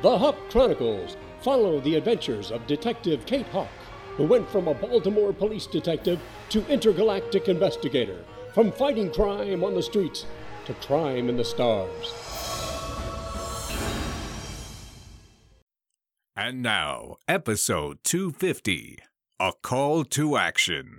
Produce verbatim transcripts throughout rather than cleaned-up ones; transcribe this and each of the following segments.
The Hawk Chronicles follow the adventures of Detective Kate Hawk, who went from a Baltimore police detective to intergalactic investigator, from fighting crime on the streets to crime in the stars. And now, episode two fifty, A Call to Action.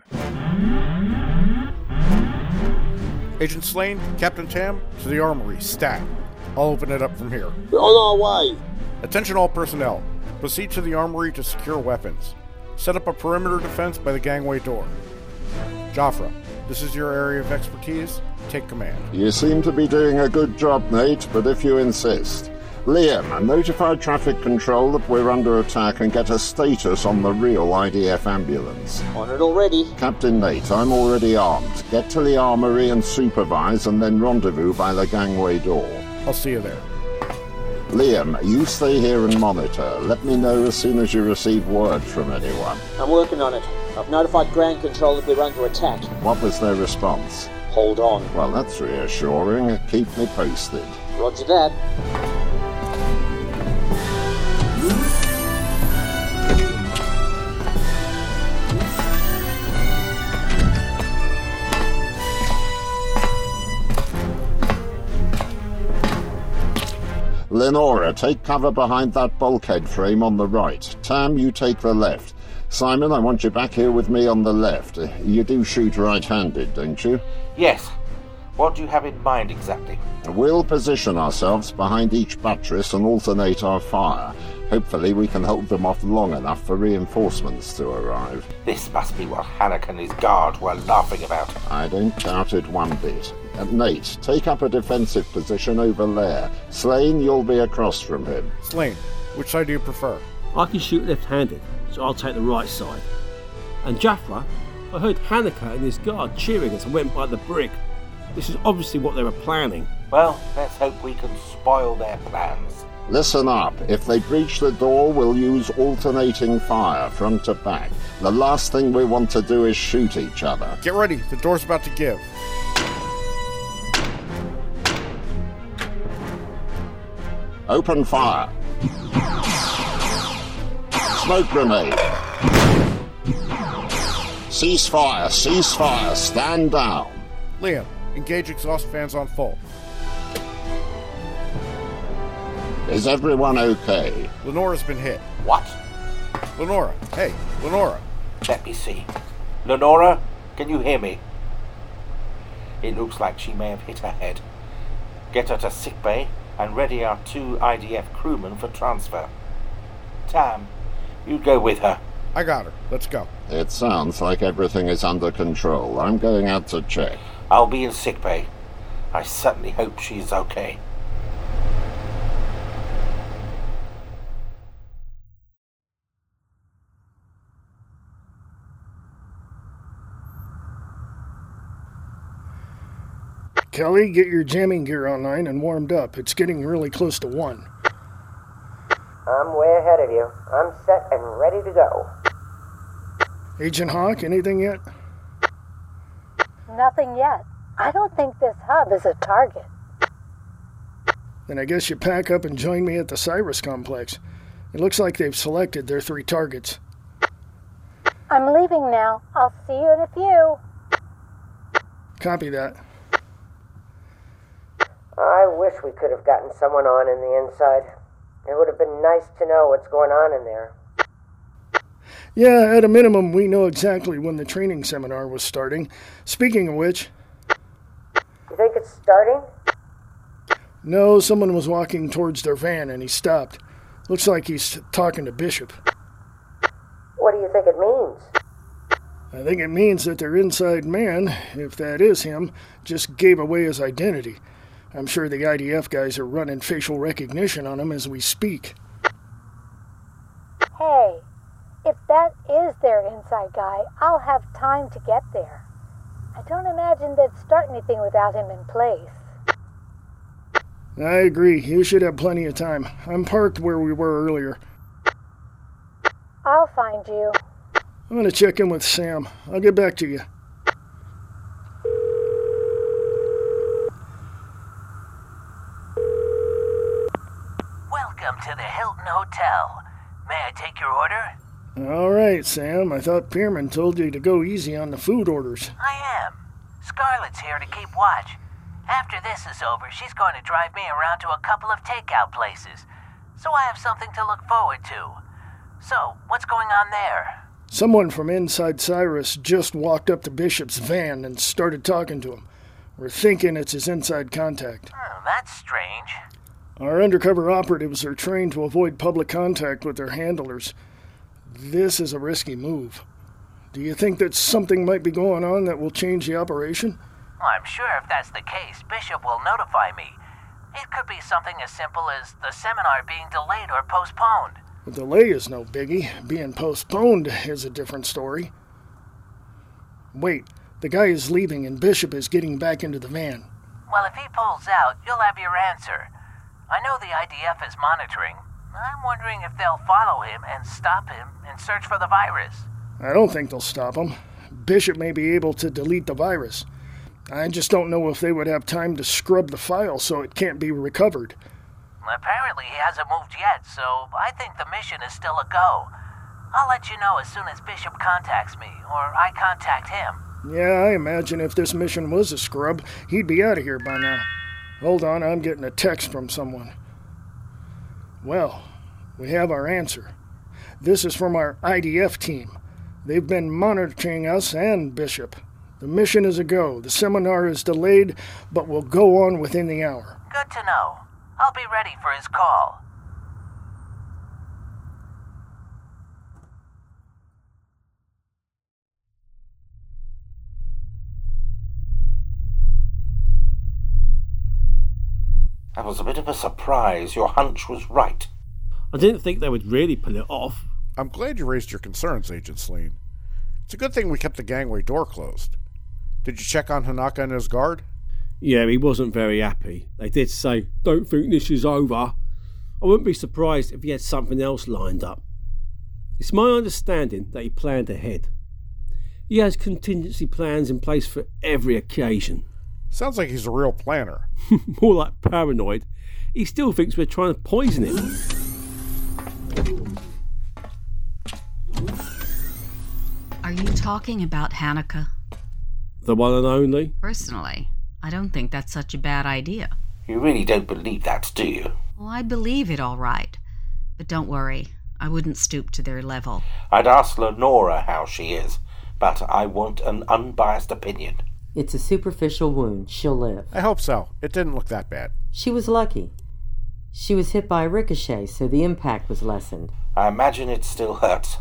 Agent Slane, Captain Tam, to the armory, stat. I'll open it up from here. We're on our way. Attention all personnel. Proceed to the armory to secure weapons. Set up a perimeter defense by the gangway door. Joffre, this is your area of expertise. Take command. You seem to be doing a good job, Nate, but if you insist. Liam, notify traffic control that we're under attack and get a status on the real I D F ambulance. On it already. Captain Nate, I'm already armed. Get to the armory and supervise, and then rendezvous by the gangway door. I'll see you there. Liam, you stay here and monitor. Let me know as soon as you receive word from anyone. I'm working on it. I've notified ground control that we're under attack. What was their response? Hold on. Well, that's reassuring. Keep me posted. Roger that. Lenora, take cover behind that bulkhead frame on the right. Tam, you take the left. Simon, I want you back here with me on the left. You do shoot right-handed, don't you? Yes. What do you have in mind exactly? We'll position ourselves behind each buttress and alternate our fire. Hopefully we can hold them off long enough for reinforcements to arrive. This must be what Hannock and his guard were laughing about. I don't doubt it one bit. Uh, Nate, take up a defensive position over there. Slane, you'll be across from him. Slane, which side do you prefer? I can shoot left-handed, so I'll take the right side. And Joffre, I heard Hanukkah and his guard cheering as I went by the brick. This is obviously what they were planning. Well, let's hope we can spoil their plans. Listen up. If they breach the door, we'll use alternating fire, front to back. The last thing we want to do is shoot each other. Get ready, the door's about to give. Open fire. Smoke grenade. Cease fire, cease fire, stand down. Liam, engage exhaust fans on full. Is everyone okay? Lenora's been hit. What? Lenora, hey, Lenora. Let me see. Lenora, can you hear me? It looks like she may have hit her head. Get her to sickbay and ready our two I D F crewmen for transfer. Tam, you go with her. I got her. Let's go. It sounds like everything is under control. I'm going out to check. I'll be in sickbay. I certainly hope she's okay. Kelly, get your jamming gear online and warmed up. It's getting really close to one. I'm way ahead of you. I'm set and ready to go. Agent Hawk, anything yet? Nothing yet. I don't think this hub is a target. Then I guess you pack up and join me at the Cyrus complex. It looks like they've selected their three targets. I'm leaving now. I'll see you in a few. Copy that. I wish we could have gotten someone on in the inside. It would have been nice to know what's going on in there. Yeah, at a minimum, we know exactly when the training seminar was starting. Speaking of which... You think it's starting? No, someone was walking towards their van and he stopped. Looks like he's talking to Bishop. What do you think it means? I think it means that their inside man, if that is him, just gave away his identity. I'm sure the I D F guys are running facial recognition on him as we speak. Hey, if that is their inside guy, I'll have time to get there. I don't imagine they'd start anything without him in place. I agree. You should have plenty of time. I'm parked where we were earlier. I'll find you. I'm going to check in with Sam. I'll get back to you. Welcome to the Hilton Hotel. May I take your order? All right, Sam. I thought Pierman told you to go easy on the food orders. I am. Scarlett's here to keep watch. After this is over, she's going to drive me around to a couple of takeout places, so I have something to look forward to. So, what's going on there? Someone from inside Cyrus just walked up to Bishop's van and started talking to him. We're thinking it's his inside contact. Oh, that's strange. Our undercover operatives are trained to avoid public contact with their handlers. This is a risky move. Do you think that something might be going on that will change the operation? Well, I'm sure if that's the case, Bishop will notify me. It could be something as simple as the seminar being delayed or postponed. The delay is no biggie. Being postponed is a different story. Wait, the guy is leaving and Bishop is getting back into the van. Well, if he pulls out, you'll have your answer. I know the I D F is monitoring. I'm wondering if they'll follow him and stop him and search for the virus. I don't think they'll stop him. Bishop may be able to delete the virus. I just don't know if they would have time to scrub the file so it can't be recovered. Apparently he hasn't moved yet, so I think the mission is still a go. I'll let you know as soon as Bishop contacts me, or I contact him. Yeah, I imagine if this mission was a scrub, he'd be out of here by now. Hold on, I'm getting a text from someone. Well, we have our answer. This is from our I D F team. They've been monitoring us and Bishop. The mission is a go. The seminar is delayed, but will go on within the hour. Good to know. I'll be ready for his call. That was a bit of a surprise. Your hunch was right. I didn't think they would really pull it off. I'm glad you raised your concerns, Agent Sleen. It's a good thing we kept the gangway door closed. Did you check on Hanaka and his guard? Yeah, he wasn't very happy. They did say, "Don't think this is over." I wouldn't be surprised if he had something else lined up. It's my understanding that he planned ahead. He has contingency plans in place for every occasion. Sounds like he's a real planner. More like paranoid. He still thinks we're trying to poison him. Are you talking about Hanaka? The one and only? Personally, I don't think that's such a bad idea. You really don't believe that, do you? Well, I believe it all right. But don't worry, I wouldn't stoop to their level. I'd ask Lenora how she is, but I want an unbiased opinion. It's a superficial wound. She'll live. I hope so. It didn't look that bad. She was lucky. She was hit by a ricochet, so the impact was lessened. I imagine it still hurts.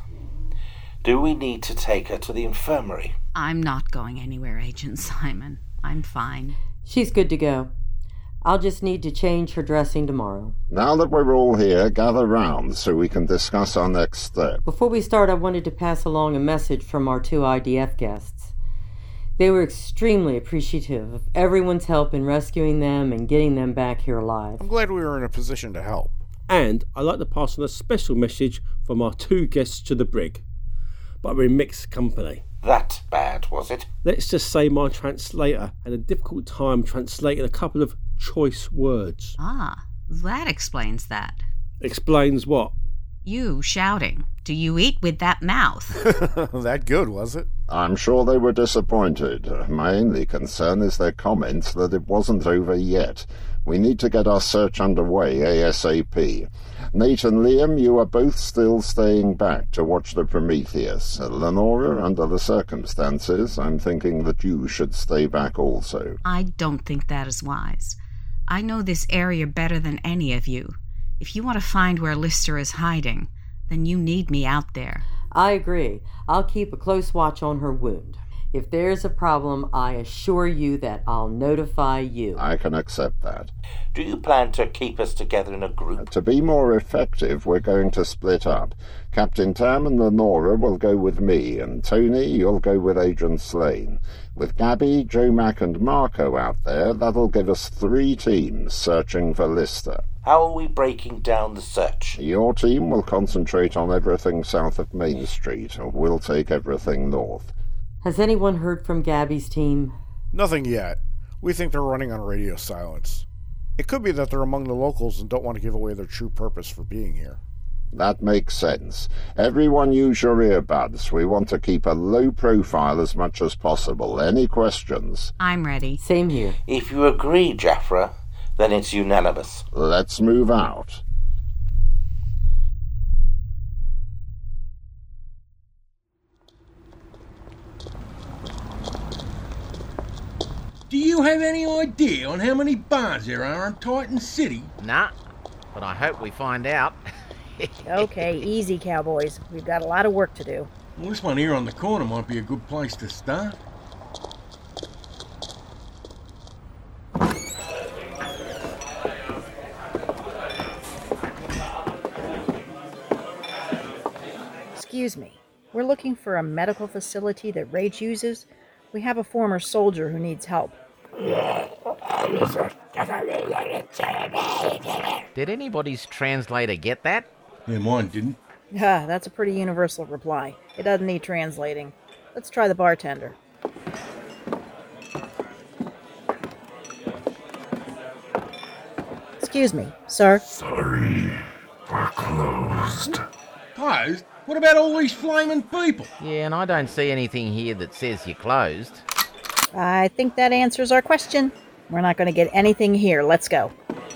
Do we need to take her to the infirmary? I'm not going anywhere, Agent Simon. I'm fine. She's good to go. I'll just need to change her dressing tomorrow. Now that we're all here, gather round so we can discuss our next step. Before we start, I wanted to pass along a message from our two I D F guests. They were extremely appreciative of everyone's help in rescuing them and getting them back here alive. I'm glad we were in a position to help. And I'd like to pass on a special message from our two guests to the brig. But we're in mixed company. That bad, was it? Let's just say my translator had a difficult time translating a couple of choice words. Ah, that explains that. Explains what? You shouting. Do you eat with that mouth? That good, was it? I'm sure they were disappointed. My only concern is their comment that it wasn't over yet. We need to get our search underway ASAP. Nate and Liam, you are both still staying back to watch the Prometheus. Lenora, under the circumstances, I'm thinking that you should stay back also. I don't think that is wise. I know this area better than any of you. If you want to find where Lister is hiding, then you need me out there. I agree. I'll keep a close watch on her wound. If there's a problem, I assure you that I'll notify you. I can accept that. Do you plan to keep us together in a group? To be more effective, we're going to split up. Captain Tam and Lenora will go with me, and Tony, you'll go with Agent Sleen. With Gabby, Joe Mack and Marco out there, that'll give us three teams searching for Lister. How are we breaking down the search? Your team will concentrate on everything south of Main Street, and we'll take everything north. Has anyone heard from Gabby's team? Nothing yet. We think they're running on radio silence. It could be that they're among the locals and don't want to give away their true purpose for being here. That makes sense. Everyone use your earbuds. We want to keep a low profile as much as possible. Any questions? I'm ready. Same here. If you agree, Jaffra, then it's unanimous. Let's move out. Do you have any idea on how many bars there are in Titan City? Nah, but I hope we find out. Okay, easy, cowboys. We've got a lot of work to do. Well, this one here on the corner might be a good place to start. Excuse me. We're looking for a medical facility that Rage uses. We have a former soldier who needs help. Did anybody's translator get that? Yeah, mine didn't. Ah, that's a pretty universal reply. It doesn't need translating. Let's try the bartender. Excuse me, sir. Sorry, we're closed. Closed? What about all these flaming people? Yeah, and I don't see anything here that says you're closed. I think that answers our question. We're not going to get anything here. Let's go.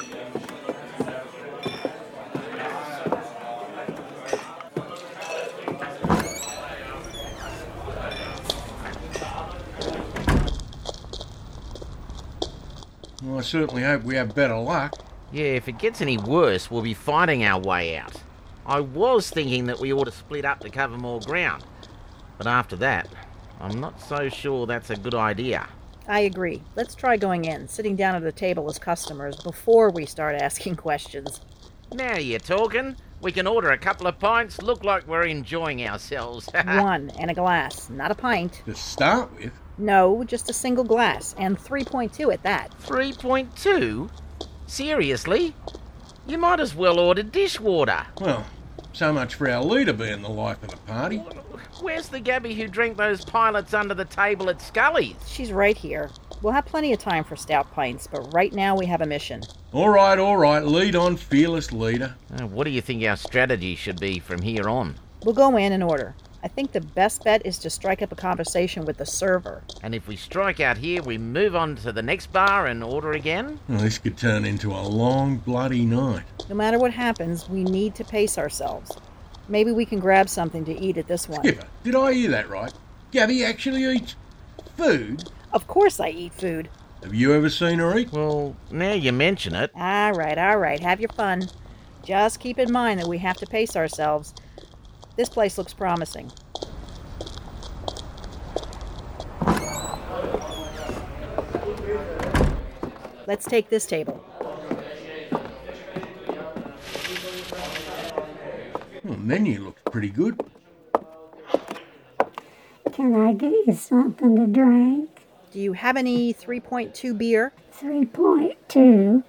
Well, I certainly hope we have better luck. Yeah, if it gets any worse, we'll be fighting our way out. I was thinking that we ought to split up to cover more ground. But after that, I'm not so sure that's a good idea. I agree. Let's try going in, sitting down at a table as customers before we start asking questions. Now you're talking. We can order a couple of pints, look like we're enjoying ourselves. One and a glass, not a pint. To start with? No, just a single glass, and three point two at that. three point two? Seriously? You might as well order dishwater. Well, so much for our leader being the life of the party. Where's the Gabby who drank those pilots under the table at Scully's? She's right here. We'll have plenty of time for stout pints, but right now we have a mission. All right, all right. Lead on, fearless leader. Uh, what do you think our strategy should be from here on? We'll go in and order. I think the best bet is to strike up a conversation with the server. And if we strike out here, we move on to the next bar and order again? Well, this could turn into a long, bloody night. No matter what happens, we need to pace ourselves. Maybe we can grab something to eat at this one. Skipper, did I hear that right? Gabby actually eats food? Of course I eat food. Have you ever seen her eat? Well, now you mention it. All right, all right. Have your fun. Just keep in mind that we have to pace ourselves. This place looks promising. Let's take this table. Well, the menu looks pretty good. Can I get you something to drink? Do you have any three point two beer? three point two?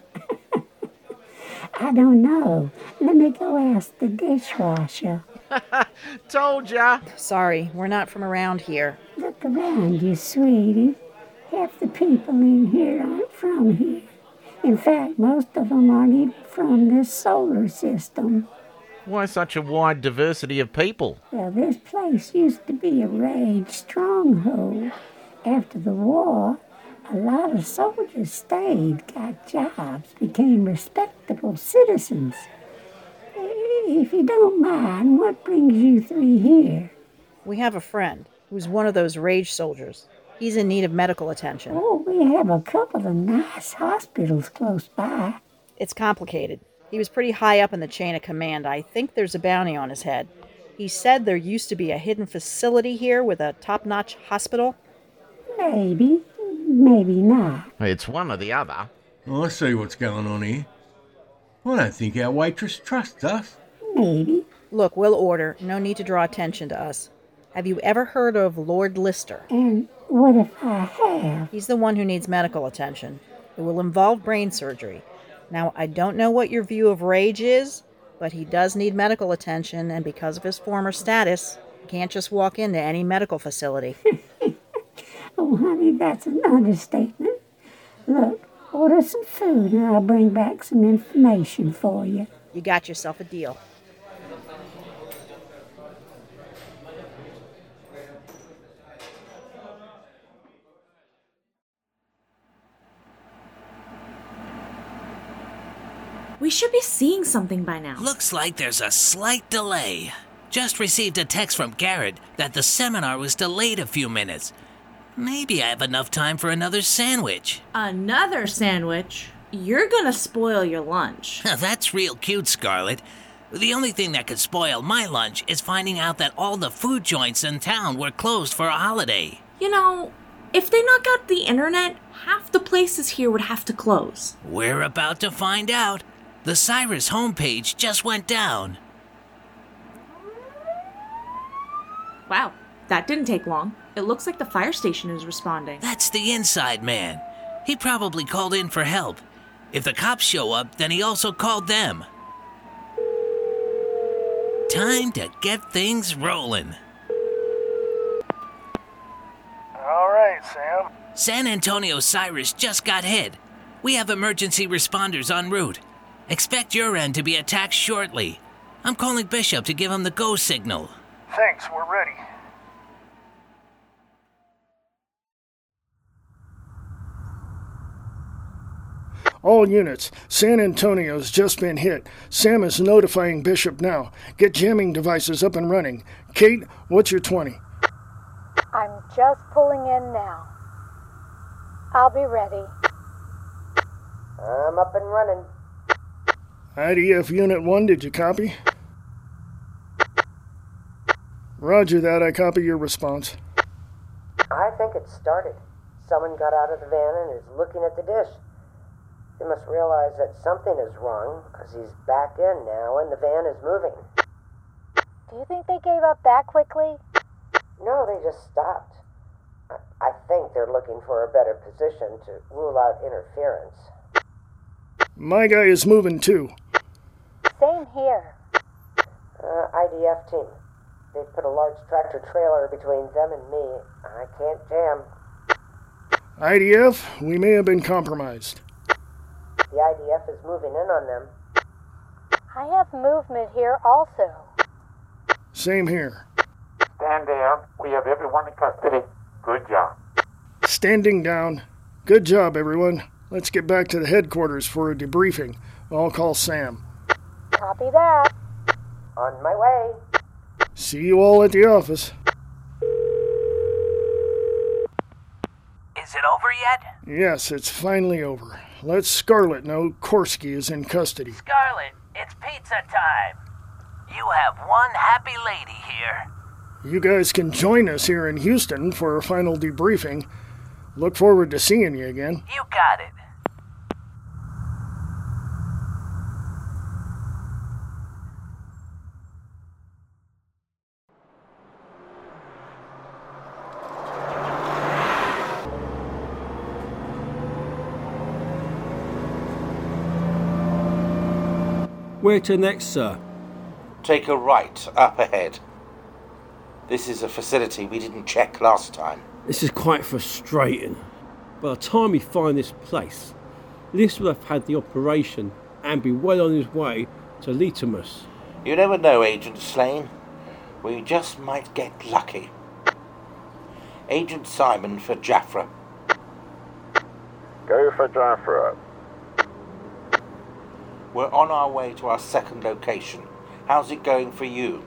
I don't know. Let me go ask the dishwasher. Told ya. Sorry, we're not from around here. Look around you, sweetie. Half the people in here aren't from here. In fact, most of them aren't even from this solar system. Why such a wide diversity of people? Well, this place used to be a Rage stronghold. After the war, a lot of soldiers stayed, got jobs, became respectable citizens. If you don't mind, what brings you three here? We have a friend who's one of those Rage soldiers. He's in need of medical attention. Oh, we have a couple of nice hospitals close by. It's complicated. He was pretty high up in the chain of command. I think there's a bounty on his head. He said there used to be a hidden facility here with a top-notch hospital. Maybe, maybe not. It's one or the other. I see what's going on here. I don't think our waitress trusts us. Maybe. Look, we'll order. No need to draw attention to us. Have you ever heard of Lord Lister? And what if I have? He's the one who needs medical attention. It will involve brain surgery. Now, I don't know what your view of Rage is, but he does need medical attention, and because of his former status, he can't just walk into any medical facility. Oh, honey, that's an understatement. Look, Order some food and I'll bring back some information for you. You got yourself a deal. We should be seeing something by now. Looks like there's a slight delay. Just received a text from Garrett that the seminar was delayed a few minutes. Maybe I have enough time for another sandwich. Another sandwich? You're gonna spoil your lunch. That's real cute, Scarlett. The only thing that could spoil my lunch is finding out that all the food joints in town were closed for a holiday. You know, if they knock out the internet, half the places here would have to close. We're about to find out. The Cyrus homepage just went down. Wow, that didn't take long. It looks like the fire station is responding. That's the inside man. He probably called in for help. If the cops show up, then he also called them. Time to get things rolling. All right, Sam. San Antonio Cyrus just got hit. We have emergency responders en route. Expect your end to be attacked shortly. I'm calling Bishop to give him the go signal. Thanks, we're ready. All units, San Antonio's just been hit. Sam is notifying Bishop now. Get jamming devices up and running. Kate, what's your twenty? I'm just pulling in now. I'll be ready. I'm up and running. I D F Unit one, did you copy? Roger that, I copy your response. I think it started. Someone got out of the van and is looking at the dish. He must realize that something is wrong, because he's back in now and the van is moving. Do you think they gave up that quickly? No, they just stopped. I, I think they're looking for a better position to rule out interference. My guy is moving too. Same here. Uh, I D F team. They put a large tractor trailer between them and me. I can't jam. I D F, we may have been compromised. The I D F is moving in on them. I have movement here also. Same here. Stand down. We have everyone in custody. Good job. Standing down. Good job, everyone. Let's get back to the headquarters for a debriefing. I'll call Sam. Copy that. On my way. See you all at the office. Is it over yet? Yes, it's finally over. Let Scarlett know Korsky is in custody. Scarlett, it's pizza time. You have one happy lady here. You guys can join us here in Houston for a final debriefing. Look forward to seeing you again. You got it. Where to next, sir? Take a right, up ahead. This is a facility we didn't check last time. This is quite frustrating. By the time we find this place, Liss will have had the operation and be well on his way to Litimus. You never know, Agent Slane. We just might get lucky. Agent Simon for Jaffra. Go for Jaffra. We're on our way to our second location. How's it going for you?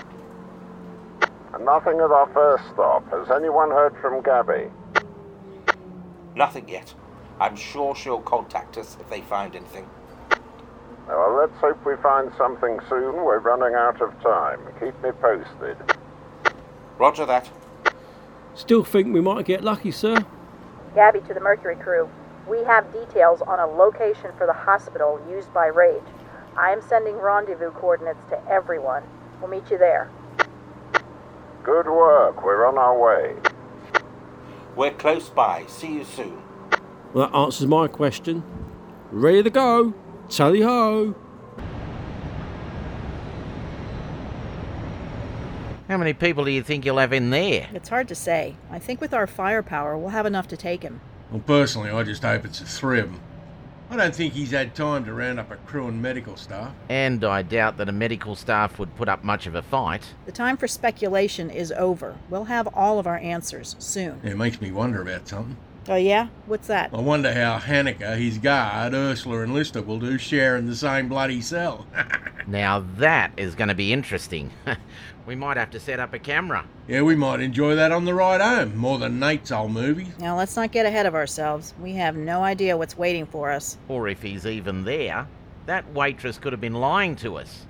Nothing at our first stop. Has anyone heard from Gabby? Nothing yet. I'm sure she'll contact us if they find anything. Well, let's hope we find something soon. We're running out of time. Keep me posted. Roger that. Still think we might get lucky, sir? Gabby to the Mercury crew. We have details on a location for the hospital used by Rage. I am sending rendezvous coordinates to everyone. We'll meet you there. Good work. We're on our way. We're close by. See you soon. Well, that answers my question. Ready to go. Tally-ho. How many people do you think you'll have in there? It's hard to say. I think with our firepower, we'll have enough to take him. Well, personally, I just hope it's the three of them. I don't think he's had time to round up a crew and medical staff. And I doubt that a medical staff would put up much of a fight. The time for speculation is over. We'll have all of our answers soon. It makes me wonder about something. Oh yeah? What's that? I wonder how Hanukkah, his guard, Ursula and Lister will do sharing the same bloody cell. Now that is going to be interesting. We might have to set up a camera. Yeah, we might enjoy that on the ride home, more than Nate's old movies. Now let's not get ahead of ourselves. We have no idea what's waiting for us. Or if he's even there, that waitress could have been lying to us.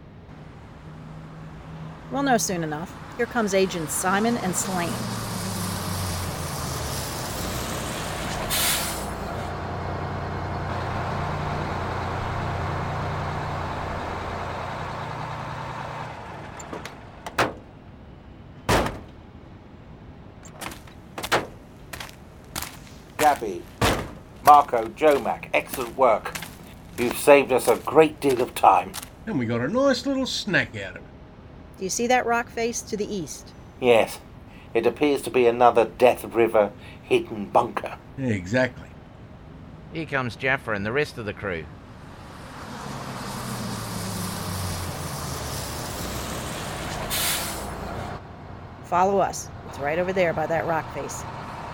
We'll know soon enough. Here comes Agents Simon and Slane. Gabby, Marco, Jomac, excellent work. You've saved us a great deal of time. And we got a nice little snack out of it. Do you see that rock face to the east? Yes, it appears to be another Death River hidden bunker. Yeah, exactly. Here comes Jaffa and the rest of the crew. Follow us. It's right over there by that rock face.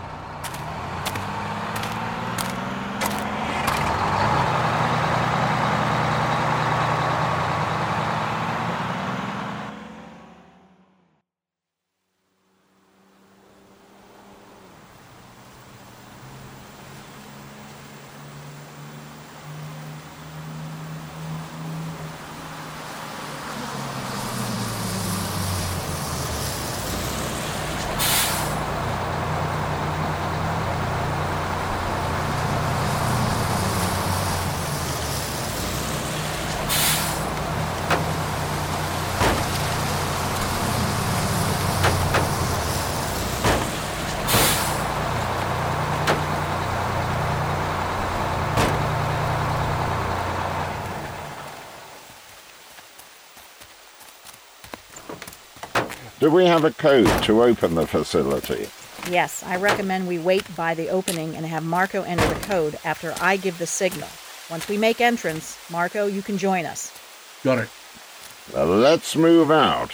Do we have a code to open the facility? Yes, I recommend we wait by the opening and have Marco enter the code after I give the signal. Once we make entrance, Marco, you can join us. Got it. Well, let's move out.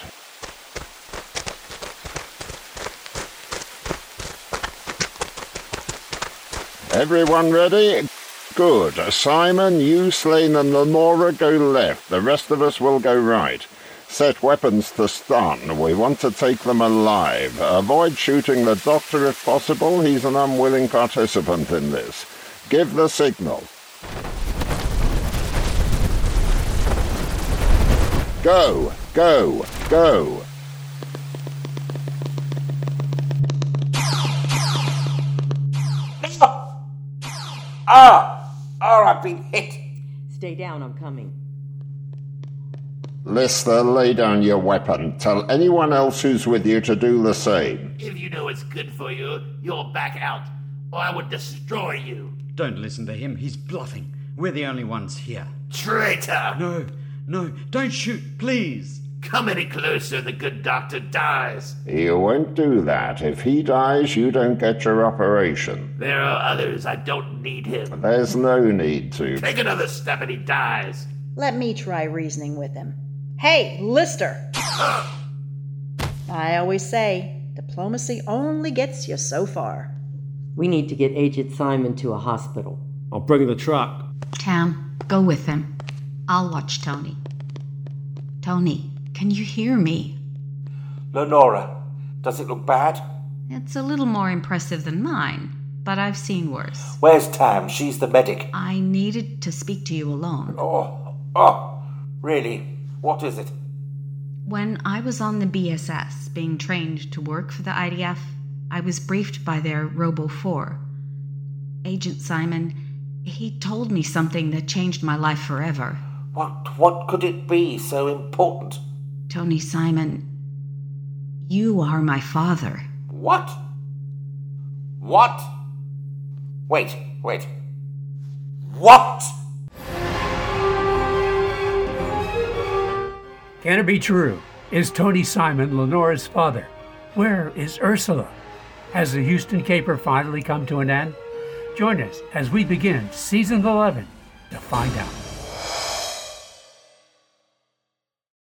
Everyone ready? Good. Simon, you, Slane, and Lenora go left. The rest of us will go right. Set weapons to stun. We want to take them alive. Avoid shooting the doctor if possible. He's an unwilling participant in this. Give the signal. Go! Go! Go! Ah! Oh, I've been hit! Stay down, I'm coming. Lister, lay down your weapon. Tell anyone else who's with you to do the same. If you know what's good for you, you'll back out, or I would destroy you. Don't listen to him. He's bluffing. We're the only ones here. Traitor! No, no, don't shoot, please. Come any closer, the good doctor dies. You won't do that. If he dies, you don't get your operation. There are others. I don't need him. There's no need to. Take another step and he dies. Let me try reasoning with him. Hey, Lister! I always say, diplomacy only gets you so far. We need to get Agent Simon to a hospital. I'll bring the truck. Tam, go with him. I'll watch Tony. Tony, can you hear me? Lenora, does it look bad? It's a little more impressive than mine, but I've seen worse. Where's Tam? She's the medic. I needed to speak to you alone. Oh, oh, really? What is it? When I was on the B S S, being trained to work for the I D F, I was briefed by their Robo four. Agent Simon, he told me something that changed my life forever. What, what could it be so important? Tony Simon, you are my father. What? What? Wait, wait. What? Can it be true? Is Tony Simon Lenora's father? Where is Ursula? Has the Houston caper finally come to an end? Join us as we begin Season eleven, to find out.